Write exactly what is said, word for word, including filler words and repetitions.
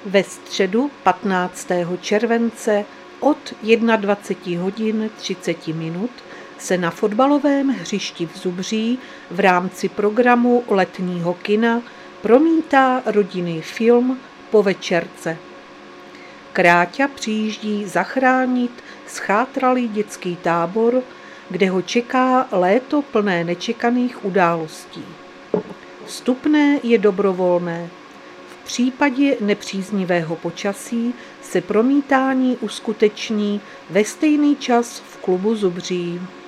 Ve středu patnáctého července od dvacet jedna hodin třicet minut se na fotbalovém hřišti v Zubří v rámci programu letního kina promítá rodinný film Po večerce. Kráťa přijíždí zachránit zchátralý dětský tábor, kde ho čeká léto plné nečekaných událostí. Vstupné je dobrovolné. V případě nepříznivého počasí se promítání uskuteční ve stejný čas v klubu Zubří.